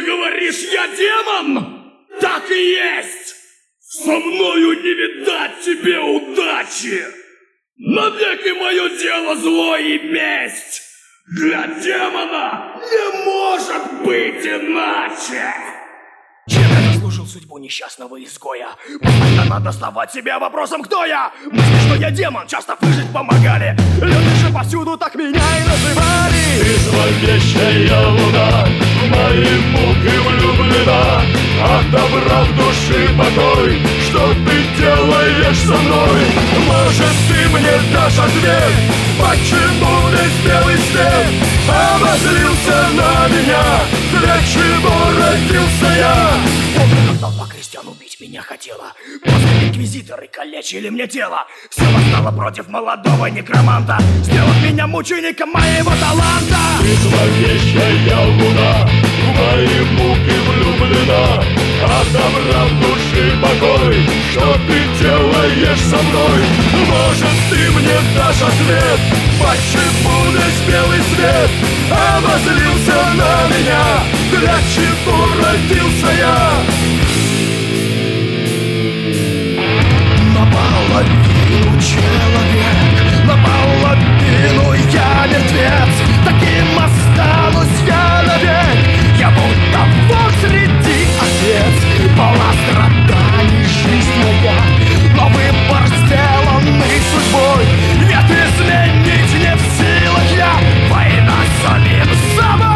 говоришь, я демон? Так и есть! Со мною не видать тебе удачи! Навеки мое дело зло и месть! Для демона не может быть иначе! Чем я заслужил судьбу несчастного изгоя? Постоянно надо доставать себя вопросом, кто я? Мысли, что я демон, часто выжить помогали. Люди же повсюду так меня и называли. Ты зловещая луна, в мои муки влюблена. Отобрав души покой, что ты делаешь со мной? Может, ты мне дашь ответ, почему весь белый свет обозлился на меня? Для чего родился я? Помню, как толпа крестьян убить меня хотела. После инквизиторы калечили мне тело. Все восстало против молодого некроманта, сделав меня мучеником моего таланта. Ты зловещая луна, в мои муки влюблена. Отобрав души покой, что ты делаешь со мной? Может, ты мне дашь ответ, почему весь белый свет обозлился на меня? Для чего родился я? Наполовину человек, наполовину я мертвец. Таким останусь я навек. Я будто Бог среди овец. Полна страданий жизнь моя, но выбор сделанный судьбой. Нет, изменить не в силах я. Война с самим собой.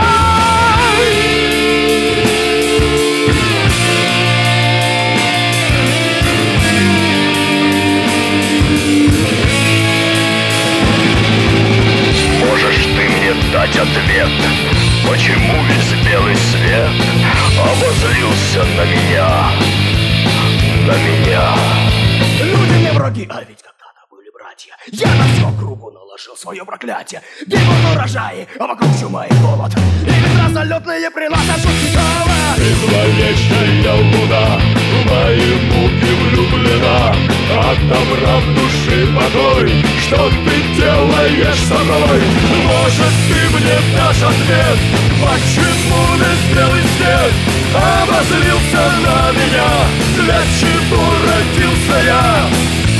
Можешь ты мне дать ответ, почему весь белый свет обозлился на меня? На меня. Люди мне враги, а ведь когда-то были братья. Я на всю кругу наложил свое проклятие. Гибнут урожаи, а вокруг чума и голод. И ветра залетные приносят шутки голод. Ты зловещая луна, в мои муки влюблена. Отобрав души покой, что ты делаешь со мной? Может, ты мне дашь ответ, почему весь белый свет обозлился на меня? Для чего родился я?